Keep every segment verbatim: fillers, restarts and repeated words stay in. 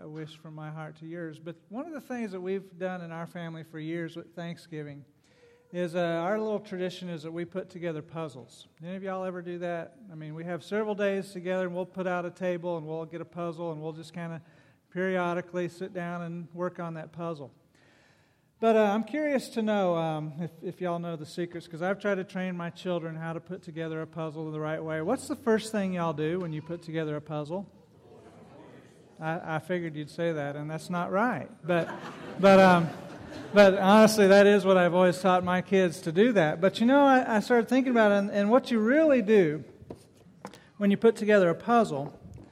a wish from my heart to yours. But one of the things that we've done in our family for years with Thanksgiving is uh, our little tradition is that we put together puzzles. Any of y'all ever do that? I mean, we have several days together, and we'll put out a table, and we'll get a puzzle, and we'll just kind of periodically sit down and work on that puzzle. But uh, I'm curious to know um, if, if y'all know the secrets, because I've tried to train my children how to put together a puzzle the right way. What's the first thing y'all do when you put together a puzzle? I, I figured you'd say that, and that's not right. But, but, um, but honestly, that is what I've always taught my kids to do that. But you know, I, I started thinking about it, and, and what you really do when you put together a puzzle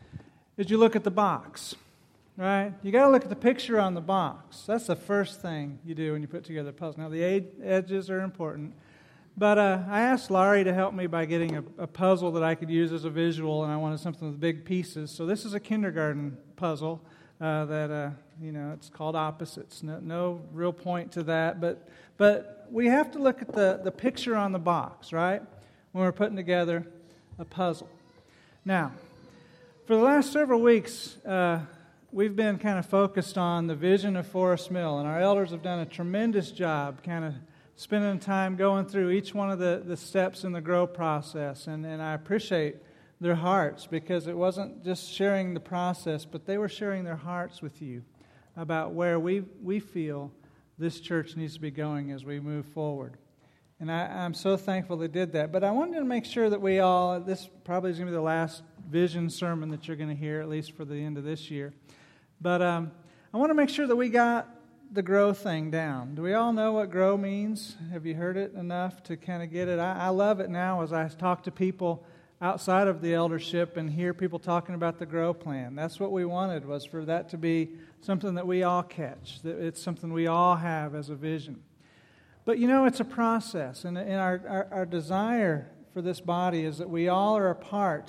is you look at the box. Right? You got to look at the picture on the box. That's the first thing you do when you put together a puzzle. Now, the ed- edges are important. But uh, I asked Laurie to help me by getting a, a puzzle that I could use as a visual, and I wanted something with big pieces. So this is a kindergarten puzzle uh, that, uh, you know, it's called Opposites. No, no real point to that. But but we have to look at the, the picture on the box, right, when we're putting together a puzzle. Now, for the last several weeks, uh, we've been kind of focused on the vision of Forest Mill, and our elders have done a tremendous job kind of spending time going through each one of the, the steps in the grow process, and, and I appreciate their hearts, because it wasn't just sharing the process, but they were sharing their hearts with you about where we, we feel this church needs to be going as we move forward. And I, I'm so thankful they did that. But I wanted to make sure that we all, this probably is going to be the last vision sermon that you're going to hear, at least for the end of this year. But um, I want to make sure that we got the grow thing down. Do we all know what grow means? Have you heard it enough to kind of get it? I, I love it now as I talk to people outside of the eldership and hear people talking about the grow plan. That's what we wanted, was for that to be something that we all catch, that it's something we all have as a vision. But you know, it's a process, and, and our, our, our desire for this body is that we all are a part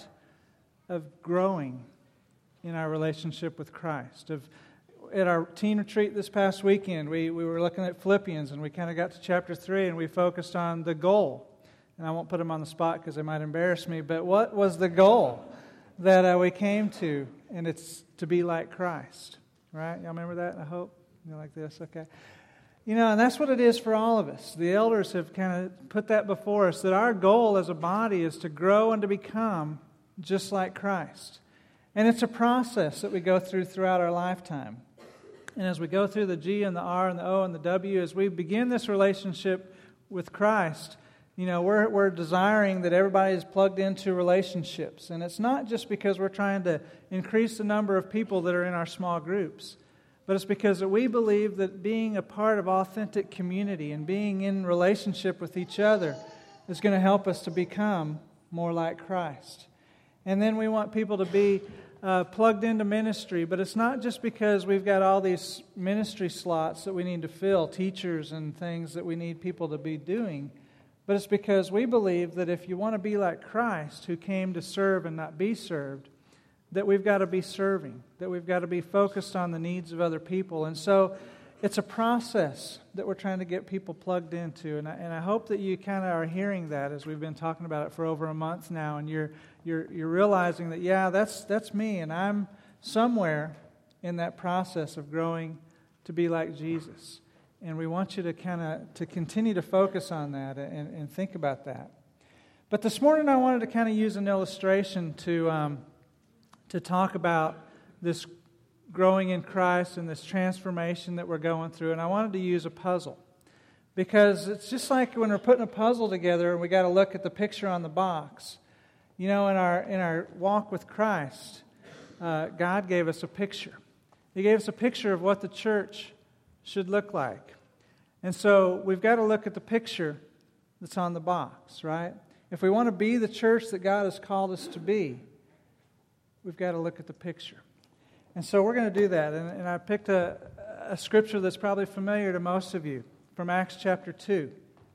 of growing in our relationship with Christ. Of, at our teen retreat this past weekend, we, we were looking at Philippians, and we kind of got to chapter three, and we focused on the goal. And I won't put them on the spot because they might embarrass me, but what was the goal that uh, we came to? And it's to be like Christ, right? Y'all remember that, I hope? You like this? Okay. You know, and that's what it is for all of us. The elders have kind of put that before us, that our goal as a body is to grow and to become just like Christ. And it's a process that we go through throughout our lifetime. And as we go through the G and the R and the O and the W, as we begin this relationship with Christ, you know, we're we're desiring that everybody is plugged into relationships. And it's not just because we're trying to increase the number of people that are in our small groups, but it's because that we believe that being a part of authentic community and being in relationship with each other is going to help us to become more like Christ. And then we want people to be uh, plugged into ministry, but it's not just because we've got all these ministry slots that we need to fill, teachers and things that we need people to be doing, but it's because we believe that if you want to be like Christ, who came to serve and not be served, that we've got to be serving, that we've got to be focused on the needs of other people. And so it's a process that we're trying to get people plugged into. And I, and I hope that you kind of are hearing that as we've been talking about it for over a month now, and you're you're you're realizing that, yeah, that's that's me, and I'm somewhere in that process of growing to be like Jesus. And we want you to kind of to continue to focus on that and, and think about that. But this morning I wanted to kind of use an illustration to um, to talk about this growing in Christ and this transformation that we're going through. And I wanted to use a puzzle, because it's just like when we're putting a puzzle together and we got to look at the picture on the box. You know, in our in our walk with Christ, uh, God gave us a picture. He gave us a picture of what the church should look like. And so we've got to look at the picture that's on the box, right? If we want to be the church that God has called us to be, we've got to look at the picture. And so we're going to do that. And, and I picked a, a scripture that's probably familiar to most of you from Acts chapter two.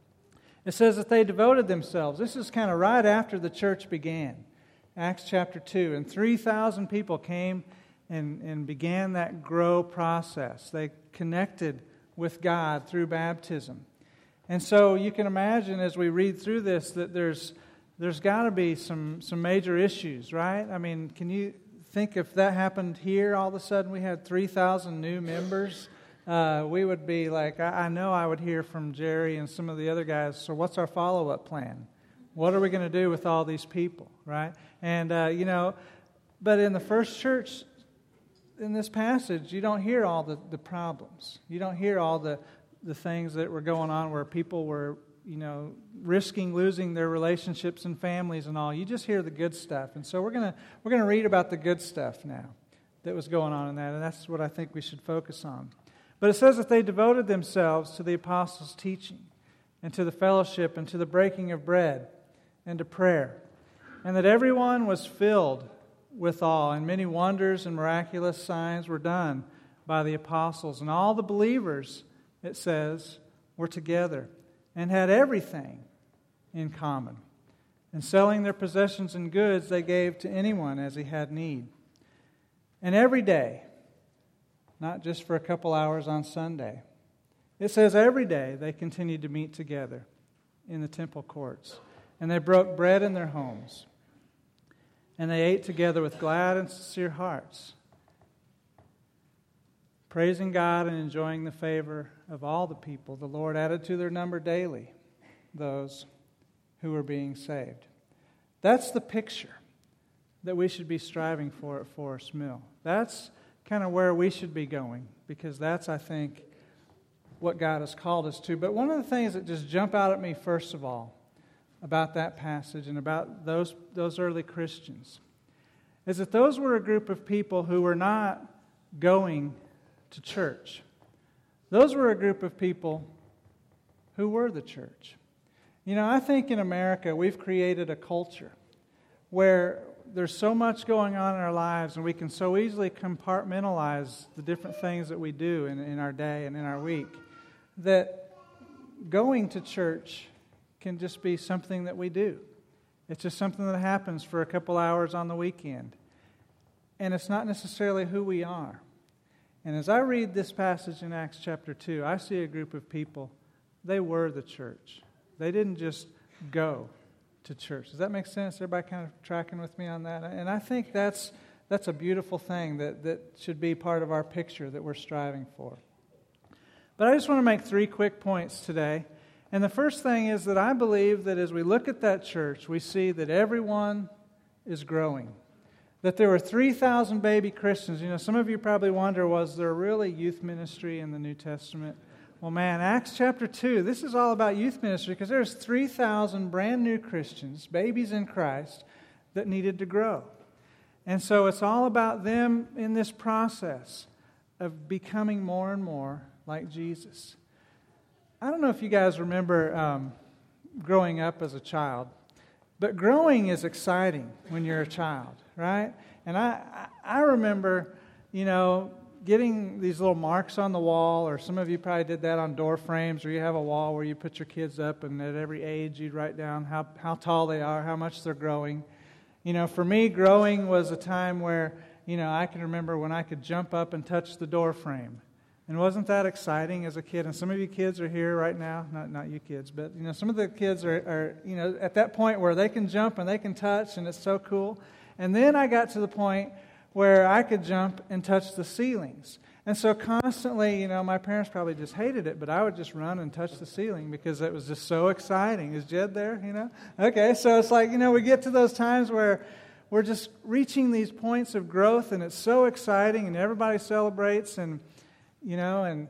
It says that they devoted themselves. This is kind of right after the church began. Acts chapter two. And three thousand people came and, and began that grow process. They connected with God through baptism. And so you can imagine as we read through this that there's there's got to be some, some major issues, right? I mean, can you think if that happened here, all of a sudden we had three thousand new members, uh, we would be like, I, I know I would hear from Jerry and some of the other guys, so what's our follow-up plan? What are we going to do with all these people, right? And, uh, you know, but in the first church, in this passage, you don't hear all the, the problems. You don't hear all the, the things that were going on where people were, you know, risking losing their relationships and families and all. You just hear the good stuff. And so we're gonna we're gonna read about the good stuff now that was going on in that, and that's what I think we should focus on. But it says that they devoted themselves to the apostles' teaching, and to the fellowship, and to the breaking of bread, and to prayer, and that everyone was filled with awe, and many wonders and miraculous signs were done by the apostles, and all the believers, it says, were together and had everything in common. And selling their possessions and goods, they gave to anyone as he had need. And every day, not just for a couple hours on Sunday, it says every day they continued to meet together in the temple courts. And they broke bread in their homes. And they ate together with glad and sincere hearts, praising God and enjoying the favor of all the people. The Lord added to their number daily those who were being saved. That's the picture that we should be striving for at Forest Mill. That's kind of where we should be going, because that's, I think, what God has called us to. But one of the things that just jump out at me, first of all, about that passage and about those, those early Christians, is that those were a group of people who were not going to church. Those were a group of people who were the church. You know, I think in America we've created a culture where there's so much going on in our lives, and we can so easily compartmentalize the different things that we do in, in our day and in our week, that going to church can just be something that we do. It's just something that happens for a couple hours on the weekend. And it's not necessarily who we are. And as I read this passage in Acts chapter two, I see a group of people, they were the church. They didn't just go to church. Does that make sense? Everybody kind of tracking with me on that? And I think that's that's a beautiful thing that, that should be part of our picture that we're striving for. But I just want to make three quick points today. And the first thing is that I believe that as we look at that church, we see that everyone is growing. That there were three thousand baby Christians. You know, some of you probably wonder, was there really youth ministry in the New Testament? Well, man, Acts chapter two, this is all about youth ministry, because there's three thousand brand new Christians, babies in Christ, that needed to grow. And so it's all about them in this process of becoming more and more like Jesus. I don't know if you guys remember um, growing up as a child, but growing is exciting when you're a child, right? And I, I remember, you know, getting these little marks on the wall, or some of you probably did that on door frames, or you have a wall where you put your kids up, and at every age you'd write down how, how tall they are, how much they're growing. You know, for me, growing was a time where, you know, I can remember when I could jump up and touch the door frame. And wasn't that exciting as a kid? And some of you kids are here right now, not not you kids, but you know, some of the kids are, are, you know, at that point where they can jump and they can touch, and it's so cool. And then I got to the point where I could jump and touch the ceilings. And so constantly, you know, my parents probably just hated it, but I would just run and touch the ceiling because it was just so exciting. Is Jed there, you know? Okay, so it's like, you know, we get to those times where we're just reaching these points of growth, and it's so exciting, and everybody celebrates, and you know, and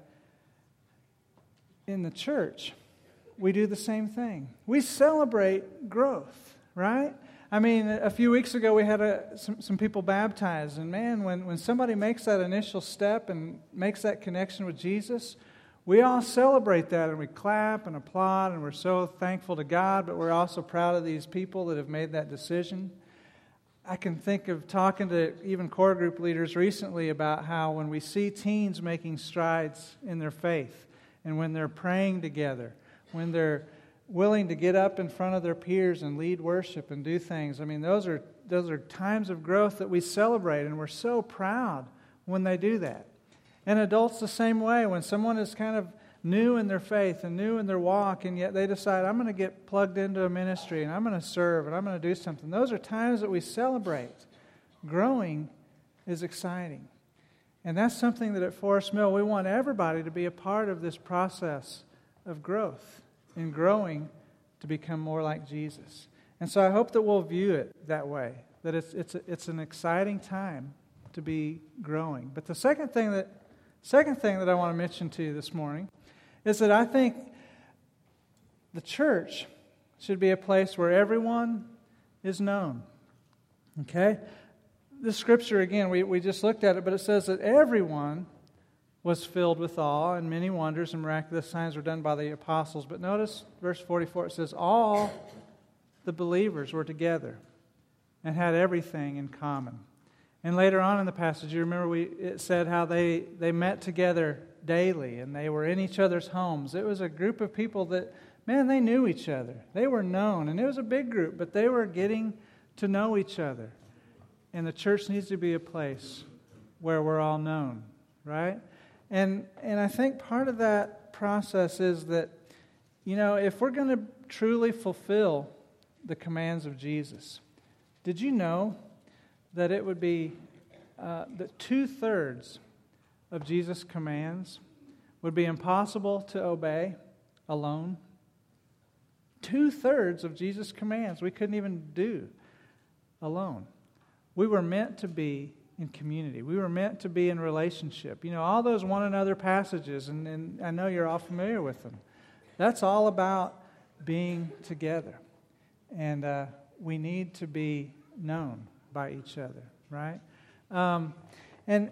in the church, we do the same thing. We celebrate growth, right? I mean, a few weeks ago we had a, some, some people baptized, and man, when, when somebody makes that initial step and makes that connection with Jesus, we all celebrate that, and we clap and applaud, and we're so thankful to God, but we're also proud of these people that have made that decision. I can think of talking to even core group leaders recently about how when we see teens making strides in their faith, and when they're praying together, when they're willing to get up in front of their peers and lead worship and do things, I mean, those are those are times of growth that we celebrate, and we're so proud when they do that. And adults the same way. When someone is kind of new in their faith and new in their walk, and yet they decide, I'm going to get plugged into a ministry, and I'm going to serve, and I'm going to do something. Those are times that we celebrate growing is exciting. And that's something that at Forest Mill we want everybody to be a part of this process of growth and growing to become more like Jesus. And so I hope that we'll view it that way, that it's it's a, it's an exciting time to be growing. But the second thing that second thing that I want to mention to you this morning is that I think the church should be a place where everyone is known. Okay? The scripture, again, we, we just looked at it, but it says that everyone was filled with awe, and many wonders and miraculous signs were done by the apostles. But notice verse forty-four, it says, all the believers were together and had everything in common. And later on in the passage, you remember we it said how they, they met together daily, and they were in each other's homes. It was a group of people that, man, they knew each other. They were known, and it was a big group, but they were getting to know each other. And the church needs to be a place where we're all known, right? And and I think part of that process is that, you know, if we're going to truly fulfill the commands of Jesus, did you know that it would be uh, that two-thirds of Jesus' commands would be impossible to obey alone? Two-thirds of Jesus' commands we couldn't even do alone. We were meant to be in community. We were meant to be in relationship. You know, all those one another passages, and, and I know you're all familiar with them. That's all about being together. And uh, we need to be known by each other, right? Um, and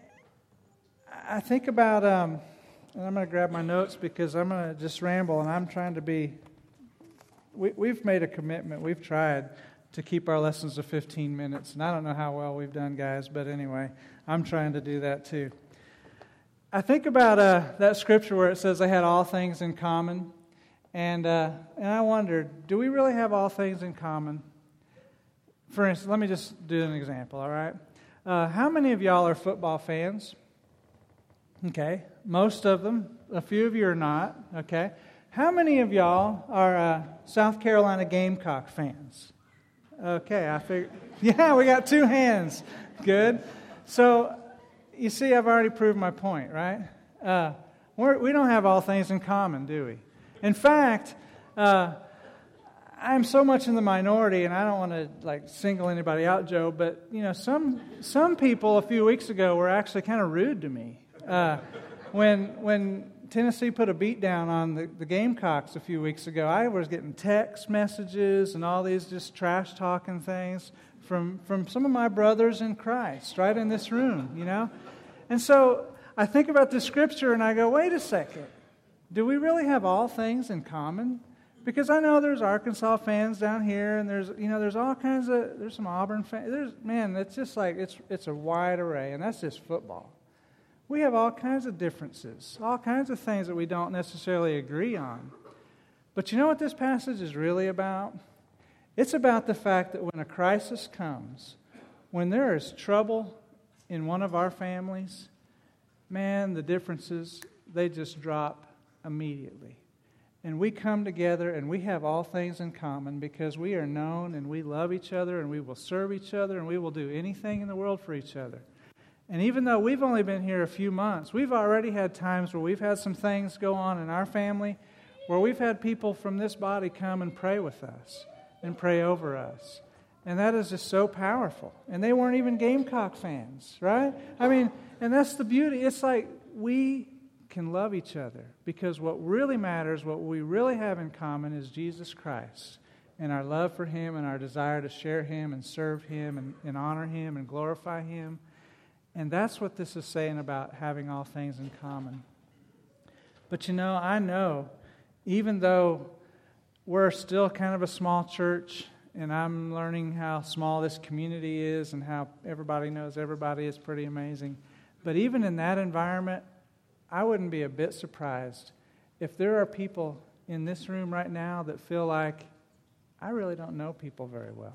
I think about, um, and I'm going to grab my notes because I'm going to just ramble, and I'm trying to be, we, we've made a commitment. We've tried to keep our lessons to fifteen minutes. And I don't know how well we've done, guys, but anyway, I'm trying to do that too. I think about uh, that scripture where it says they had all things in common. And uh, and I wondered, do we really have all things in common? For instance, let me just do an example, all right? Uh, how many of y'all are football fans? Okay, most of them. A few of you are not, okay? How many of y'all are uh, South Carolina Gamecock fans? Okay, I figured. Yeah, we got two hands. Good. So, you see, I've already proved my point, right? Uh, we're, we don't have all things in common, do we? In fact, uh, I'm so much in the minority, and I don't want to like single anybody out, Joe. But you know, some some people a few weeks ago were actually kind of rude to me uh, when when. Tennessee put a beat down on the, the Gamecocks a few weeks ago. I was getting text messages and all these just trash talking things from, from some of my brothers in Christ right in this room, you know. And so I think about this scripture and I go, wait a second. Do we really have all things in common? Because I know there's Arkansas fans down here, and there's you know there's all kinds of there's some Auburn fans. There's man, it's just like it's it's a wide array, and that's just football. We have all kinds of differences, all kinds of things that we don't necessarily agree on. But you know what this passage is really about? It's about the fact that when a crisis comes, when there is trouble in one of our families, man, the differences, they just drop immediately. And we come together and we have all things in common because we are known and we love each other and we will serve each other and we will do anything in the world for each other. And even though we've only been here a few months, we've already had times where we've had some things go on in our family where we've had people from this body come and pray with us and pray over us. And that is just so powerful. And they weren't even Gamecock fans, right? I mean, and that's the beauty. It's like we can love each other because what really matters, what we really have in common is Jesus Christ and our love for Him and our desire to share Him and serve Him and, and honor Him and glorify Him. And that's what this is saying about having all things in common. But you know, I know, even though we're still kind of a small church, and I'm learning how small this community is and how everybody knows everybody is pretty amazing, but even in that environment, I wouldn't be a bit surprised if there are people in this room right now that feel like, I really don't know people very well.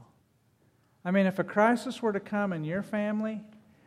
I mean, if a crisis were to come in your family,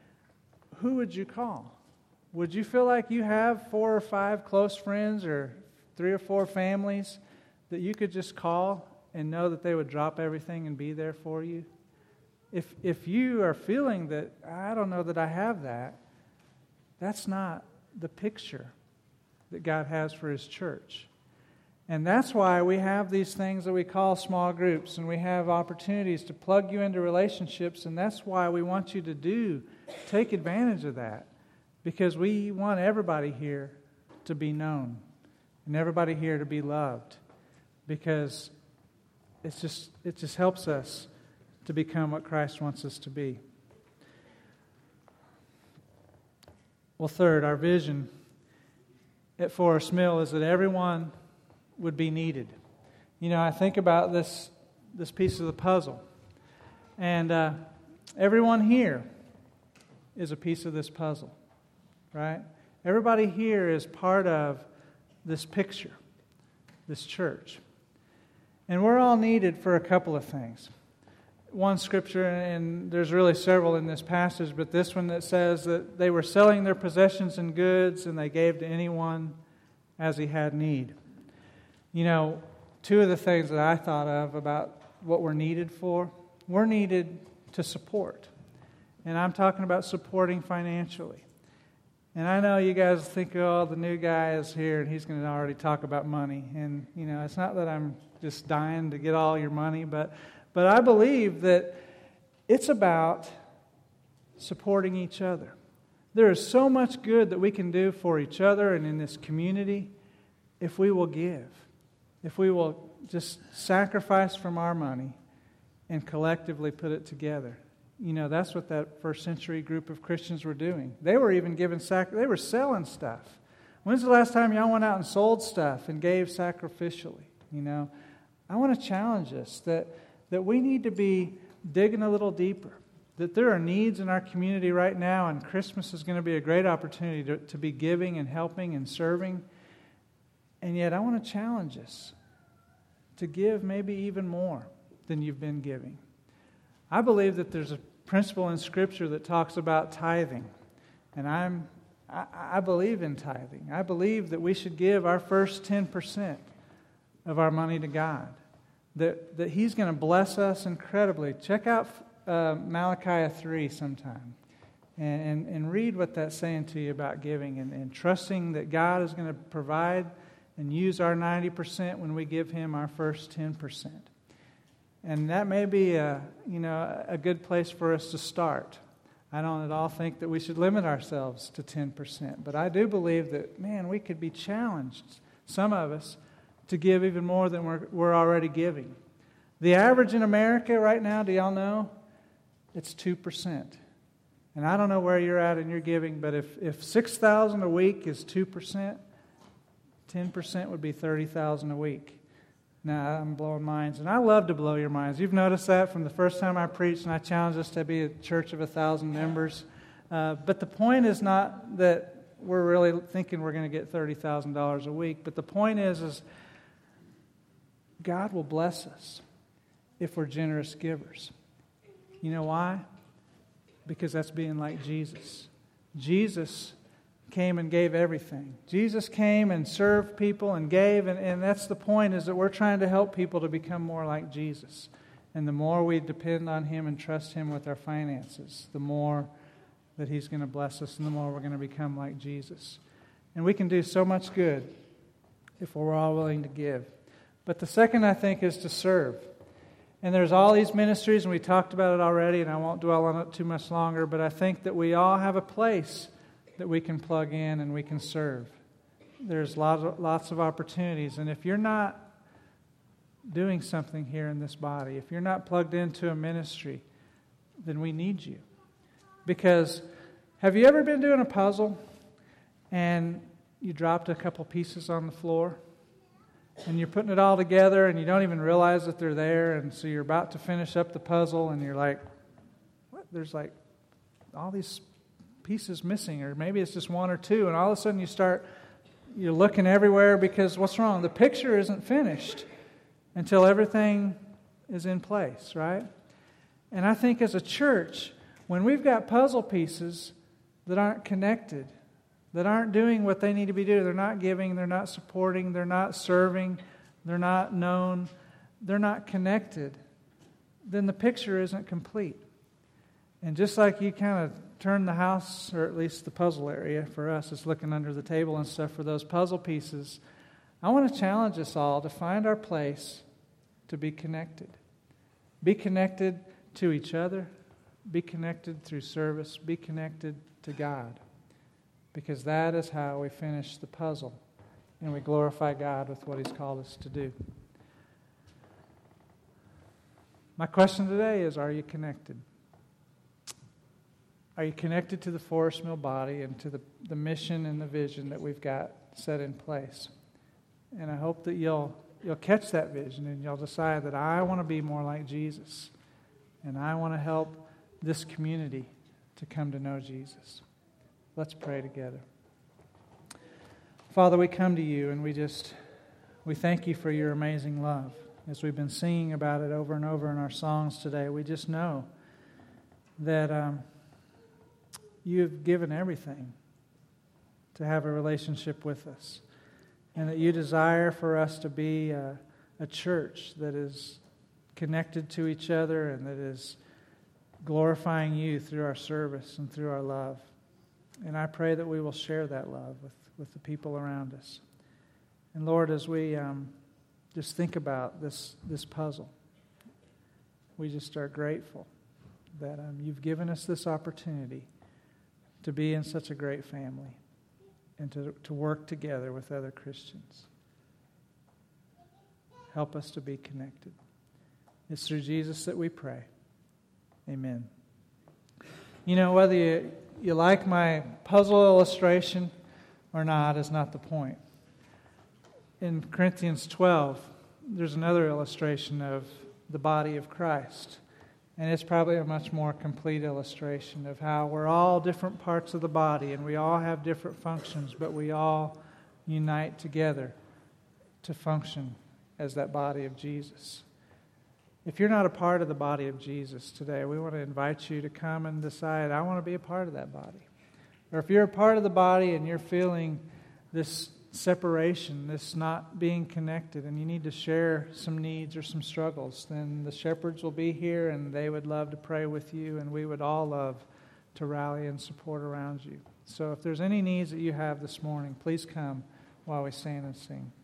who would you call? Would you feel like you have four or five close friends or three or four families that you could just call and know that they would drop everything and be there for you? If if you are feeling that, I don't know that I have that, that's not the picture that God has for His church. And that's why we have these things that we call small groups, and we have opportunities to plug you into relationships, and that's why we want you to do, take advantage of that, because we want everybody here to be known and everybody here to be loved, because it's just it just helps us to become what Christ wants us to be. Well, third, our vision at Forest Mill is that everyone would be needed. You know, I think about this this piece of the puzzle, and uh, everyone here is a piece of this puzzle, right? Everybody here is part of this picture, this church. And we're all needed for a couple of things. One scripture, and there's really several in this passage, but this one that says that they were selling their possessions and goods and they gave to anyone as he had need. You know, two of the things that I thought of about what we're needed for, we're needed to support. And I'm talking about supporting financially. And I know you guys think, oh, the new guy is here and he's going to already talk about money. And, you know, it's not that I'm just dying to get all your money, but but I believe that it's about supporting each other. There is so much good that we can do for each other and in this community if we will give, if we will just sacrifice from our money and collectively put it together. You know, that's what that first century group of Christians were doing. They were even giving, sac- they were selling stuff. When's the last time y'all went out and sold stuff and gave sacrificially? You know, I want to challenge us that, that we need to be digging a little deeper, that there are needs in our community right now, and Christmas is going to be a great opportunity to, to be giving and helping and serving. And yet I want to challenge us to give maybe even more than you've been giving. I believe that there's a principle in Scripture that talks about tithing. And I'm, I, I believe in tithing. I believe that we should give our first ten percent of our money to God. That, that He's going to bless us incredibly. Check out uh, Malachi three sometime. And, and, and read what that's saying to you about giving. And, and trusting that God is going to provide and use our ninety percent when we give Him our first ten percent. And that may be a, you know, a good place for us to start. I don't at all think that we should limit ourselves to ten percent. But I do believe that, man, we could be challenged, some of us, to give even more than we're, we're already giving. The average in America right now, do y'all know? It's two percent. And I don't know where you're at in your giving, but if, if six thousand dollars a week is two percent, ten percent would be thirty thousand dollars a week. Now, I'm blowing minds, and I love to blow your minds. You've noticed that from the first time I preached, and I challenged us to be a church of a thousand members. Uh, but the point is not that we're really thinking we're going to get thirty thousand dollars a week, but the point is, is God will bless us if we're generous givers. You know why? Because that's being like Jesus. Jesus came and gave everything. Jesus came and served people and gave, and, and that's the point, is that we're trying to help people to become more like Jesus. And the more we depend on Him and trust Him with our finances, the more that He's going to bless us and the more we're going to become like Jesus. And we can do so much good if we're all willing to give. But the second, I think, is to serve. And there's all these ministries, and we talked about it already, and I won't dwell on it too much longer, but I think that we all have a place that we can plug in and we can serve. There's lots of, lots of opportunities. And if you're not doing something here in this body, if you're not plugged into a ministry, then we need you. Because have you ever been doing a puzzle and you dropped a couple pieces on the floor and you're putting it all together and you don't even realize that they're there, and so you're about to finish up the puzzle and you're like, what? There's like all these pieces missing, or maybe it's just one or two, and all of a sudden you start, you're looking everywhere because what's wrong? The picture isn't finished until everything is in place, right? And I think as a church, when we've got puzzle pieces that aren't connected, that aren't doing what they need to be doing, they're not giving, they're not supporting, they're not serving, they're not known, they're not connected, then the picture isn't complete. And just like you kind of turn the house, or at least the puzzle area for us, is looking under the table and stuff for those puzzle pieces, I want to challenge us all to find our place to be connected. Be connected to each other. Be connected through service. Be connected to God. Because that is how we finish the puzzle and we glorify God with what He's called us to do. My question today is, are you connected? Are you connected to the Forest Mill body and to the, the mission and the vision that we've got set in place? And I hope that you'll you'll catch that vision and you'll decide that I want to be more like Jesus. And I want to help this community to come to know Jesus. Let's pray together. Father, we come to you and we just, we thank you for your amazing love. As we've been singing about it over and over in our songs today, we just know that um, you've given everything to have a relationship with us. And that you desire for us to be a, a church that is connected to each other and that is glorifying you through our service and through our love. And I pray that we will share that love with, with the people around us. And Lord, as we um, just think about this, this puzzle, we just are grateful that um, you've given us this opportunity to be in such a great family and to, to work together with other Christians. Help us to be connected. It's through Jesus that we pray. Amen. You know, whether you, you like my puzzle illustration or not is not the point. In Corinthians twelve, there's another illustration of the body of Christ. And it's probably a much more complete illustration of how we're all different parts of the body and we all have different functions, but we all unite together to function as that body of Jesus. If you're not a part of the body of Jesus today, we want to invite you to come and decide, I want to be a part of that body. Or if you're a part of the body and you're feeling this separation, this not being connected, and you need to share some needs or some struggles, then the shepherds will be here and they would love to pray with you, and we would all love to rally and support around you. So if there's any needs that you have this morning, please come while we stand and sing.